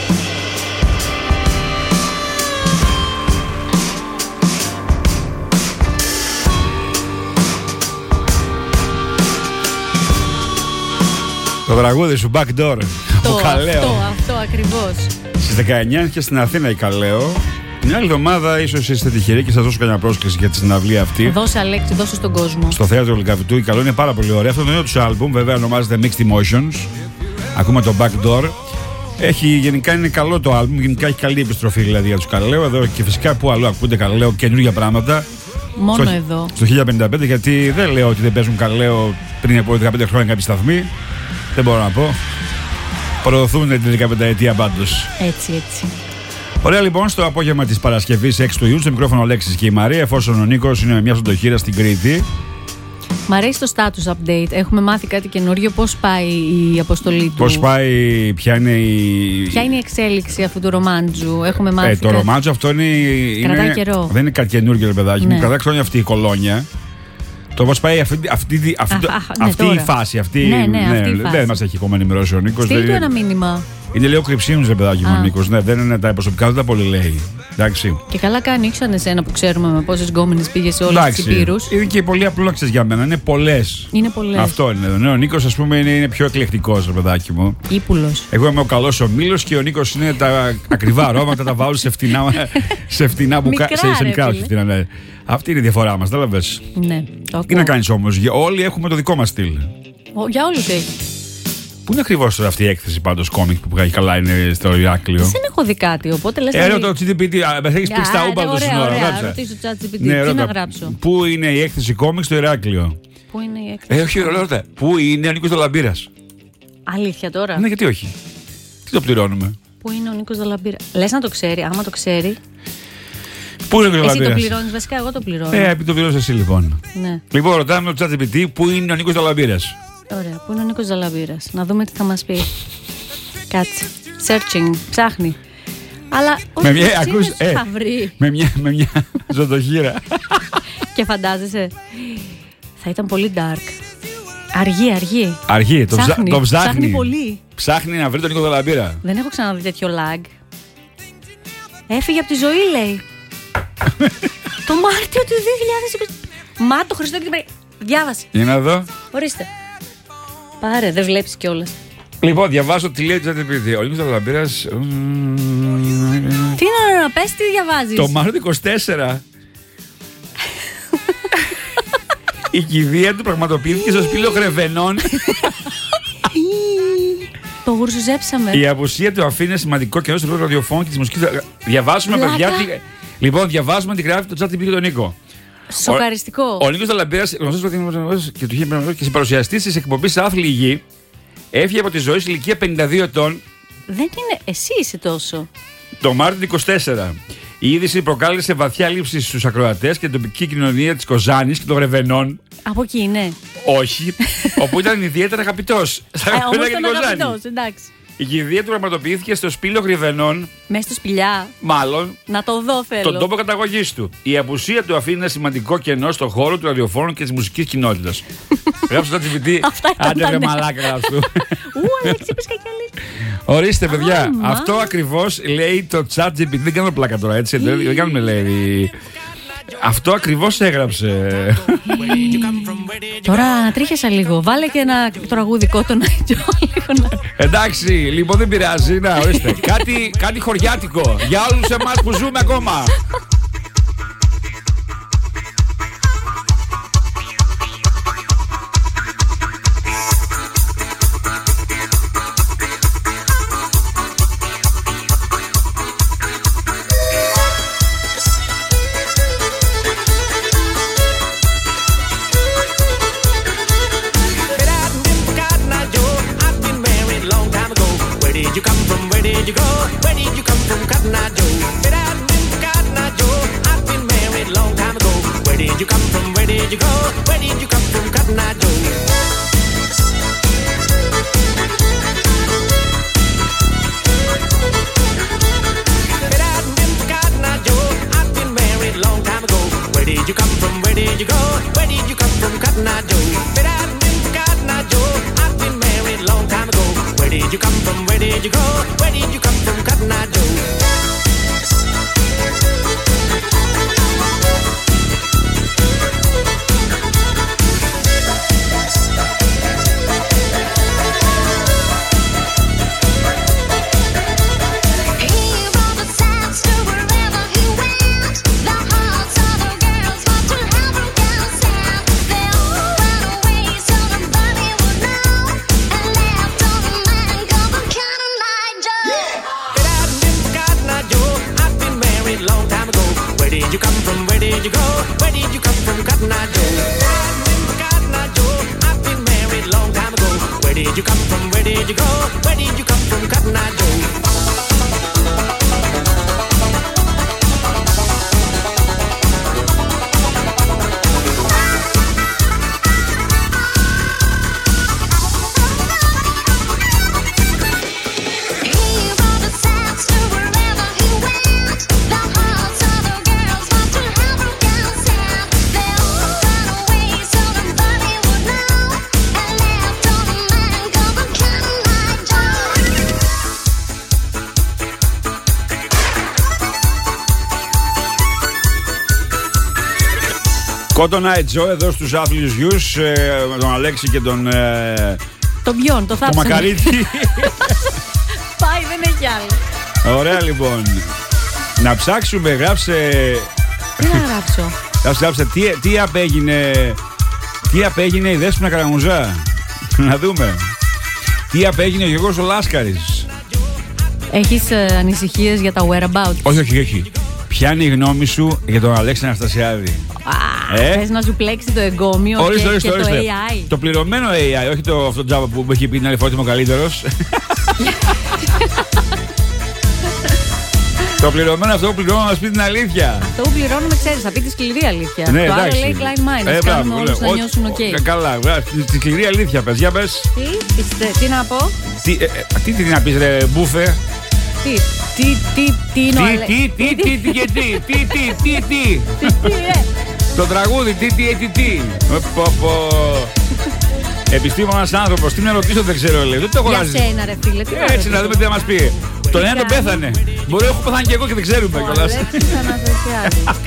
Το τραγούδι σου Backdoor Το, από Καλαίο. αυτό, αυτό ακριβώς. Στις δεκαεννιά και στην Αθήνα η Καλαίο. Την άλλη εβδομάδα ίσως είστε τυχεροί και σας δώσω κανένα πρόσκληση για τη συναυλία αυτή. Δώσε, Αλέξη, δώσε στον κόσμο. Στο θέατρο Λυκαβητού. Η Καλό είναι πάρα πολύ ωραία. Αυτό το νέο του άλμπουμ βέβαια ονομάζεται Mixed Emotions. Ακούμε το Backdoor. Έχει, γενικά είναι καλό το άλμπουμ. Γενικά έχει καλή επιστροφή δηλαδή για τους Καλαίο. Εδώ και φυσικά που αλλού ακούνται Καλαίο καινούργια πράγματα. Μόνο στο, εδώ. Στο χίλια πενήντα πέντε, γιατί δεν λέω ότι δεν παίζουν Καλαίο πριν από δεκαπέντε χρόνια κάποιοι σταθμοί. Δεν μπορώ να πω. Προωθούν την δεκαπενταετία πάντως. Έτσι, έτσι. Ωραία, λοιπόν, στο απόγευμα της Παρασκευής έξι του Ιουνίου, στο μικρόφωνο Λέξης και η Μαρία, εφόσον ο Νίκος είναι με μια ζωντοχύρα στην Κρήτη. Μ' αρέσει το status update. Έχουμε μάθει κάτι καινούριο. Πώς πάει η αποστολή του. Πώς πάει, ποια είναι η. Ποια είναι η εξέλιξη αυτού του ρομάντζου. Έχουμε μάθει. Ε, το κάτι... ρομάντζο αυτό είναι. Κρατάει είναι... καιρό. Δεν είναι κάτι καινούργιο, ρε παιδάκι μου. Ναι. Κρατάει χρόνια αυτή η κολόνια. Το πώς πάει αυτή, αυτή, αυτή, Αχ, αχ, ναι, αυτή η τώρα. φάση. Αυτή, Ναι, ναι, αυτή η φάση. Δεν μας έχει ακόμα ενημερώσει ο Νίκος. Στείλ του δεν- ένα μήνυμα. Είναι λίγο κρυψίνους, ρε παιδάκι μου Α. ο Νίκος. Ναι, δεν είναι τα προσωπικά, δεν τα πολύ λέει. Εντάξει. Και καλά κάνει, όχι σαν εσένα που ξέρουμε με πόσες γκόμενες πήγε σε όλους τους υπήρους. Είναι και πολύ απλό, ξέρεις, για μένα. Είναι πολλές. Είναι πολλές. Αυτό είναι. Ναι, ο Νίκος, ας πούμε, είναι, είναι πιο εκλεκτικός, ρε παιδάκι μου. Ήπουλος. Εγώ είμαι ο καλός ο Μήλος και ο Νίκος είναι τα ακριβά αρώματα, τα βάλω σε φτηνά, σε φτηνά μπουκά. Μικρά, Σε, σε ρε μικρά, όχι φίλε. φτηνά, ναι. Αυτή είναι η διαφορά μας, δεν λαβες. Ναι, το Τι ακούω. να κάνεις όμως, για- όλοι έχουμε το δικό μας στυλ. Ο- Για όλους έχει. Πού είναι ακριβώς τώρα αυτή η έκθεση πάντως κόμικ που πάει καλά είναι στο Ηράκλειο? Δεν έχω δει κάτι, οπότε λες. Ε, ρώτα το τζι τι πι τι, με έχεις πει στα ούμπαλ το σύνορα. Ωραία, ρωτήσω το τζι τι πι τι, Ναι, τι ρώτα, να γράψω. πού είναι η έκθεση κόμικ στο Ηράκλειο? Πού είναι η έκθεση? Ε, όχι, ρώτα. Πού είναι ο Νίκος Δολαμπύρας? Αλήθεια τώρα? Ναι, γιατί όχι. Τι το πληρώνουμε? Πού είναι ο Νίκος Δολαμπύρα? Λες να το ξέρει, άμα το ξέρει. Πού είναι ο Νίκος Εσύ το Δολαμπύρας? πληρώνεις, βασικά εγώ το πληρώνω. Ε, επί το πληρώνεις εσύ λοιπόν. Ναι. Λοιπόν, ρωτάμε το ChatGPT πού είναι ο Νίκος Δολαμπύρας. Ωραία, πού είναι ο Νίκος Δολαμπύρας? Να δούμε τι θα μας πει. Κάτσε. Searching, ψάχνει. Αλλά όχι, με μια, ακούς, ε, θα βρει. με μια, με μια ζωντοχύρα. Και φαντάζεσαι, θα ήταν πολύ dark. Αργή, αργή. Αργή, το ψάχνει. Το ψάχνει. Ψάχνει πολύ. Ψάχνει να βρει τον Νίκο Δολαμπύρα. Δεν έχω ξαναδεί τέτοιο lag. Έφυγε από τη ζωή, λέει. Το Μάρτιο του δύο χιλιάδες είκοσι. Μα το Χριστό και την Παναγία. Διάβασε. Για να δω. Ορίστε. Πάρε, δεν βλέπεις κιόλας. Λοιπόν, διαβάζω τι λέει το ChatGPT. Ο Νίκος Δολαμπύρας. Τι είναι να πες, τι διαβάζεις? Το Μάρτιο είκοσι τέσσερα. Η κηδεία του πραγματοποιήθηκε στο Σπήλαιο Γρεβενών. Το γουρζουζέψαμε. Η απουσία του αφήνει σημαντικό κενό στο ραδιοφώνου και τη μουσική. Διαβάζουμε, Λάκα. παιδιά. Τι... Λοιπόν, διαβάζουμε τι γράφει το ChatGPT για τον Νίκο. Σοκαριστικό. Ο, ο Νίκος Δολαμπύρας, γνωστός και του χίλια εννιακόσια ογδόντα και συμπαρουσιαστής της εκπομπής Άθλη Γη, έφυγε από τη ζωή σε ηλικία πενήντα δύο ετών. Δεν είναι, εσύ είσαι τόσο. Το Μάρτιο του είκοσι τέσσερα. Η είδηση προκάλεσε βαθιά λήψη στους ακροατές και την τοπική κοινωνία της Κοζάνης και των Γρεβενών. Από εκεί είναι. Όχι, όπου ήταν ιδιαίτερα αγαπητός. Ε, όμως ήταν αγαπητός, εντάξει. Η κηδεία του πραγματοποιήθηκε στο Σπήλαιο Γρεβενών. Μέσα στο Σπηλιά. Μάλλον. Να το δω, θέλω. Τον τόπο καταγωγής του. Η απουσία του αφήνει ένα σημαντικό κενό στον χώρο του ραδιοφώνου και της μουσικής κοινότητας. Γράψτε το ChatGPT. Άντε βρε μαλάκα γράψτε. Ου, Αλέξη, είπες κακιά. Ορίστε, παιδιά. Αυτό ακριβώς λέει το ChatGPT. Δεν κάνω πλάκα τώρα, έτσι. Δεν κάνουμε, λέει. Αυτό ακριβώς έγραψε. Τώρα ανατρίχιασα λίγο. Βάλε και ένα τραγουδικό τον Αϊτζό. Εντάξει, λοιπόν δεν πειράζει. Να, ορίστε. κάτι, κάτι χωριάτικο για όλους εμάς που ζούμε ακόμα. Where did you come from? Where did you go? Where did you come from, Cotton Eye Joe? Said I've been to Cotton Eye Joe. I've been married a long time ago. Where did you come from? Where did you go? Where did you come from, Cotton Eye Joe? Said I've been to Cotton Eye Joe. I've been married a long time ago. Where did you come from? Where did you go? Where did you come from, Cotton Eye Joe? Said I've been to Cotton Eye Joe. I've been married a long time ago. Where did you come from? Where did you go? Where did you come from, Cotton Eye Joe? Where did you come from? Where did you go? Where did you come from, Cotton Eye Joe? I've been to Cotton Eye Joe. I've been married a long time ago. Where did you come from? Where did you go? Where did you come from, Cotton Eye Joe? Cotton Eye Joe εδώ στους άθλιους γιους, ε, με τον Αλέξη και τον... Ε, τον Μπιόν, το θάψαμε. Το Μακαρίτη. Πάει, δεν έχει άλλο. Ωραία λοιπόν. Να ψάξουμε, γράψε... Τι να γράψω. Γράψε, γράψε, τι, τι απέγινε... Τι απέγινε η Δέσποινα Καραμουζά. Να δούμε. Τι απέγινε ο Γιώργος ο Λάσκαρης. Έχεις ε, ανησυχίες για τα whereabouts? Όχι, όχι, όχι. Ποια είναι η γνώμη σου για τον Αλέξη Αναστασιάδη? Ε? Θες να σου πλέξει το εγκόμιο ορίστε, και, ορίστε, και ορίστε. το έι άι? Το πληρωμένο έι άι, όχι το αυτό Java που έχει πει την άλλη φορά ότι είμαι ο καλύτερος. Το πληρωμένο αυτό που πληρώνω να μας πει την αλήθεια. Αυτό που πληρώνουμε, ξέρεις, θα πει τη σκληρή αλήθεια. Ναι, το εντάξει. άλλο λέει Klein Minds. Ε, κάνουμε μπράβο, όλους λέω. να νιώσουν οκ. Ε, καλά, τη, τη σκληρή αλήθεια πες, για πες. Τι, είστε, τι να πω? Τι, ε, ε, τι, τι να πεις ρε μπούφε? Τι, τι, τι, τι είναι ο Τι, Αλέ- τι, τι, τι, τι και τι, τι, τι, τι, τι. Τι, ρε. Το τραγούδι, τι, τι, τι, τι. Πω, πω. Επιστήμονας άνθρωπος, τι να ρωτήσω δεν ξέρω λέει. Δεν το έχω Για λάζει. σένα ρε φίλε, τι Έτσι να δούμε τι θα μας πει. Τον ένα τον κάνει? πέθανε. Μπορεί να έχω πεθάνει και εγώ και δεν ξέρουμε Ο κιόλας. Αλέξης Αναστασιάδης.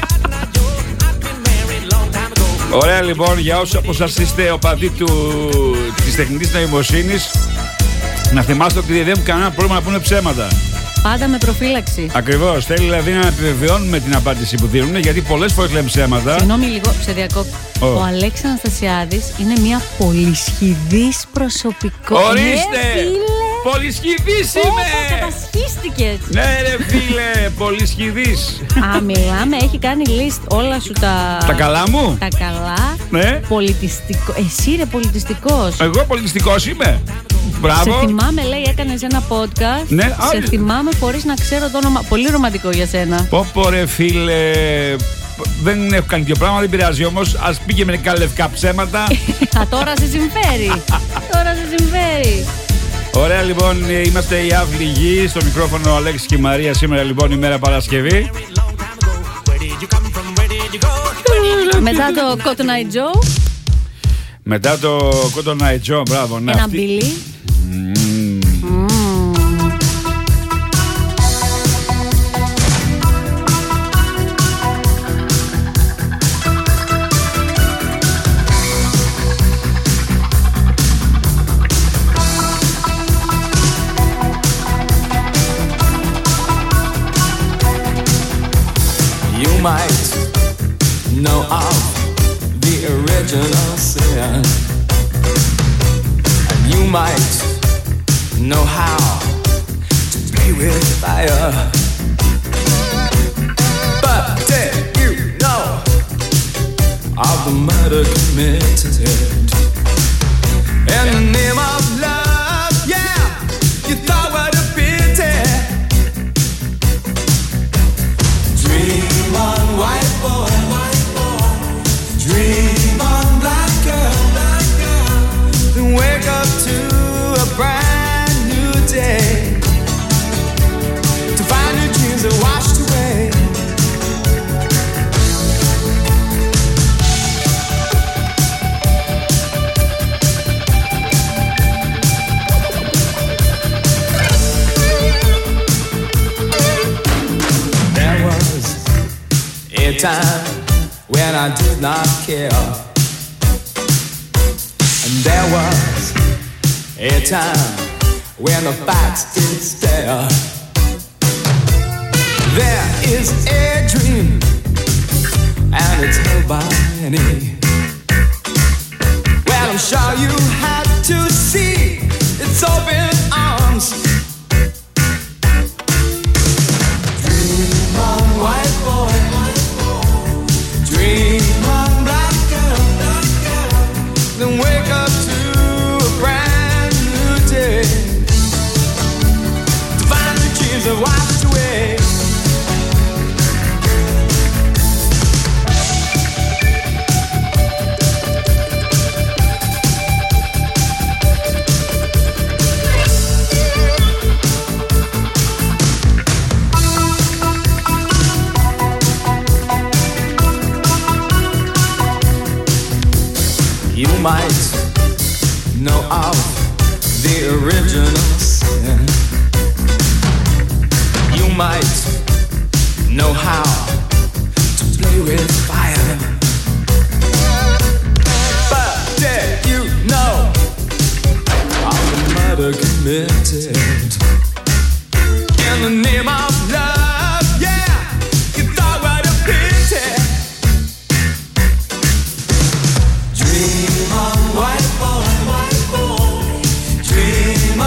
Ωραία λοιπόν, για όσους από εσάς είστε οπαδοί του, της τεχνητής νοημοσύνης, να θυμάστε ότι δεν έχουν κανένα πρόβλημα να πούνε ψέματα. Πάντα με προφύλαξη. Ακριβώς, θέλει δηλαδή να επιβεβαιώνουμε την απάντηση που δίνουν, γιατί πολλές φορές λένε ψέματα. Συγγνώμη λίγο, σε διακόπτω. Ω. Ο Αλέξης Αναστασιάδης είναι μια πολυσχηδής προσωπικότητα. Ορίστε! Ναι, φίλε! Πολυσχηδής Πω, είμαι! πω, κατασχίστηκες. Ναι ρε φίλε, πολυσχηδής. Α, μιλάμε, έχει κάνει list όλα σου τα... Τα καλά μου? Τα καλά. Ναι. Πολιτιστικό. Εσύ ρε πολιτιστικός. Εγώ πολιτιστικός είμαι. Μπράβο. Σε θυμάμαι, λέει, έκανες ένα podcast. Ναι, σε άλλη. θυμάμαι χωρίς να ξέρω το όνομα. Πολύ ρομαντικό για σένα. Πω πω ρε φίλε, δεν έχω κάνει δύο πράγματα, δεν πειράζει όμως. Ας πήγε μερικά λευκά ψέματα. Α, τώρα σε συμφέρει. Τώρα σε συμφέρει. Ωραία λοιπόν, είμαστε οι Αύλοι Γη, στο μικρόφωνο ο Αλέξης και η Μαρία. Σήμερα λοιπόν ημέρα Παρασκευή. Μετά το Cotton Eye Joe, Μετά το Cotton Eye Joe, μπράβο. Ναι, ένα αυτή- μπιλί. You might know of the original sin, and you might know how to play with fire. But did you know of the murder committed in the name of love? Yeah, you thought what a pity. Dream on, white boy, white boy. Dream on, black girl, black girl. Then wake up to a brand new day, to find your dreams are washed away. There was a time when I did not care, and there was a time when the facts did stare. There is a dream, and it's held by many. Well, I'm sure you had to see its open arms. Dream on, white boy, white boy. Dream on, black girl, black girl. Then wake up to a brand new day, to find the dreams that washed away. You might know of the original sin. You might know how to play with fire. But did you know of the murder committed in the name of love? Yeah, you thought what a pity. Dream on, white boy, white boy. Dream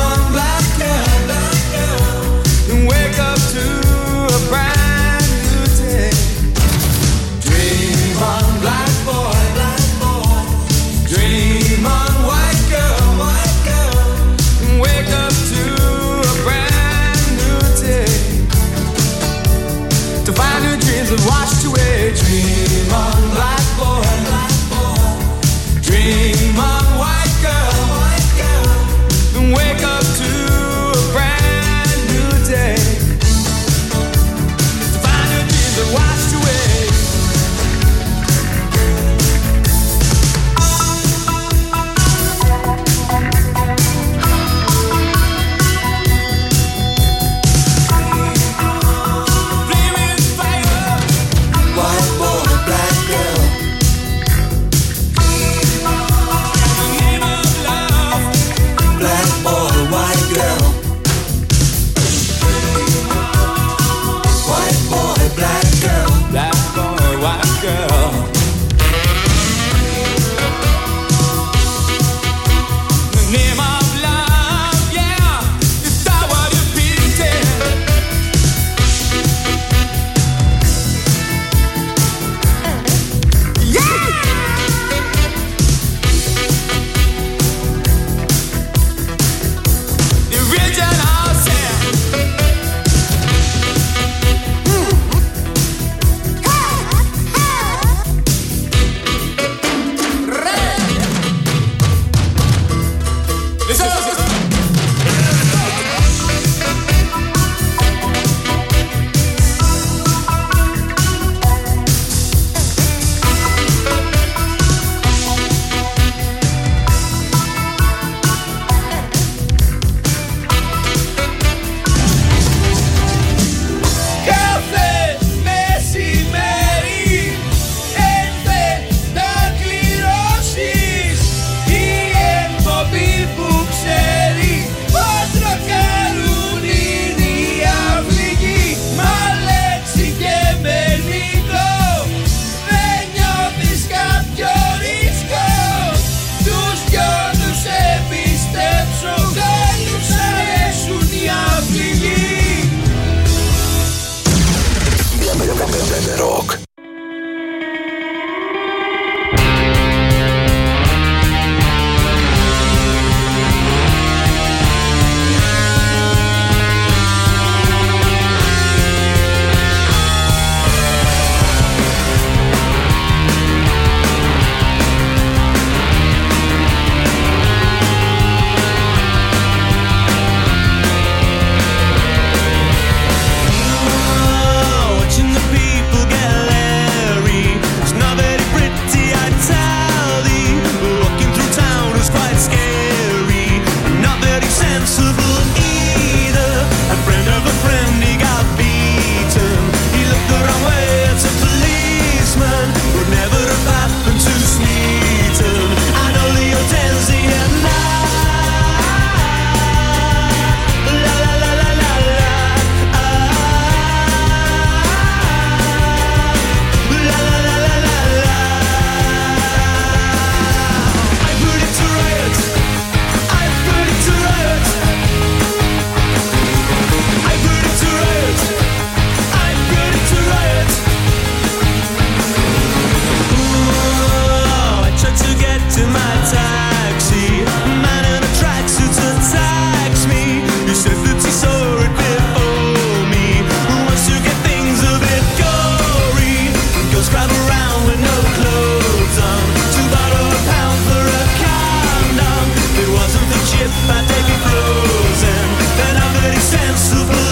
if I take it frozen, then I'm very sensible.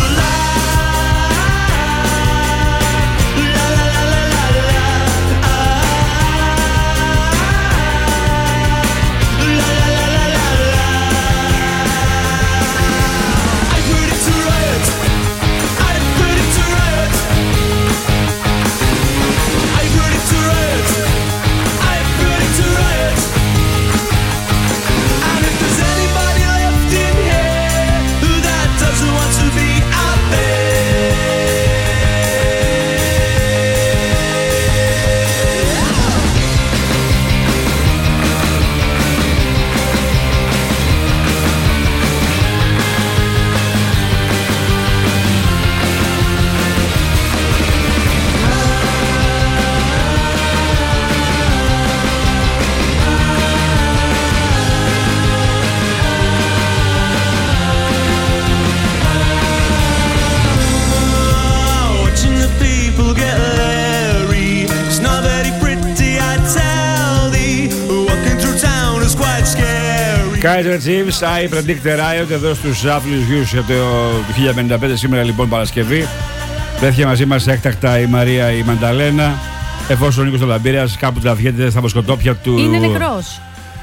Kaiser Chiefs, I Predict the Riot, εδώ στους άθλιους γιους για το χίλια πενήντα πέντε, σήμερα λοιπόν Παρασκευή. Βρέθηκε μαζί μας έκτακτα η Μαρία η Μανταλένα, εφόσον ο Νίκος ο Λαμπύρας κάπου τραβιέται στα βοσκοτόπια του. Είναι νεκρός.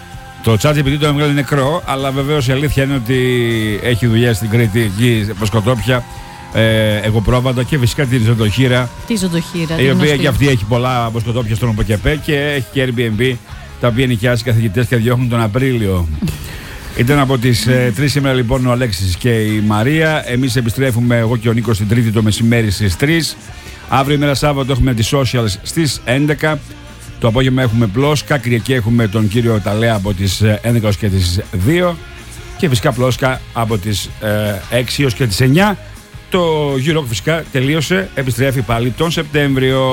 Το ChatGPT το έβγαλε νεκρό, αλλά βεβαίως η αλήθεια είναι ότι έχει δουλειές στην Κρήτη, εκεί βοσκοτόπια, ε, εγωπρόβατα και φυσικά τη Ζωτοχύρα. Τη Ζωτοχύρα. Η οποία και αυτή έχει πολλά βοσκοτόπια στον ΟΠΟΚΕΠΕ και έχει και Airbnb, τα οποία νοικιάζει καθηγητές και διώχνουν τον Απρίλιο. Ήταν από τις ε, τρεις σήμερα λοιπόν ο Αλέξης και η Μαρία. Εμείς επιστρέφουμε εγώ και ο Νίκος την Τρίτη το μεσημέρι στις τρεις. Αύριο ημέρα Σάββατο έχουμε τις socials στις έντεκα. Το απόγευμα έχουμε πλόσκα. Κυριακή έχουμε τον κύριο Ταλέα από τις έντεκα ως και τις δύο. Και φυσικά πλόσκα από τις ε, έξι ως και τις εννιά. Το Euro φυσικά τελείωσε. Επιστρέφει πάλι τον Σεπτέμβριο.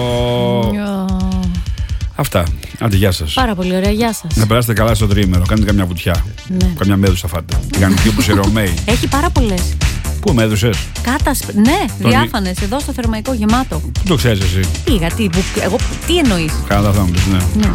Yeah. Αυτά. Άντε, γεια σας. Πάρα πολύ ωραία, γεια σας. Να περάσετε καλά στο τρίμερο. Κάνετε καμιά βουτιά. Ναι. Καμιά μέδουσα φάτε. Τηγανιτή όπως οι Ρωμαίοι. Έχει πάρα πολλές. Πού μέδουσες? Κάτας, ναι, διάφανες εδώ στο Θερμαϊκό γεμάτο. Πού το ξέρεις εσύ? Πήγα, τι, που, εγώ, τι εννοείς? Κάνα θα μου πεις, ναι. Ναι.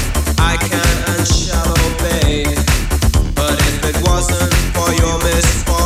Shallow bay, but if it wasn't for your misfortune